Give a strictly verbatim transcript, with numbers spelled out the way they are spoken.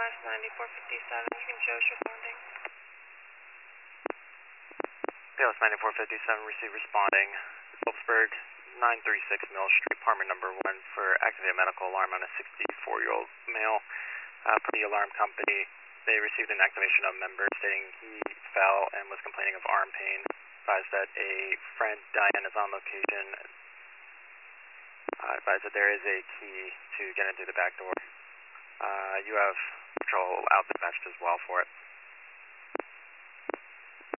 Dallas ninety-four fifty-seven, King Joe's responding. Dallas ninety-four fifty-seven, receive responding. Phillipsburg, nine thirty-six Mill Street, apartment number one for activated medical alarm on a sixty-four-year-old male. Uh, per the alarm company, they received an activation of a member stating he fell and was complaining of arm pain. Advised that a friend, Diane, is on location. Uh, advised that there is a key to get into the back door. Uh, you have patrol out dispatched as well for it.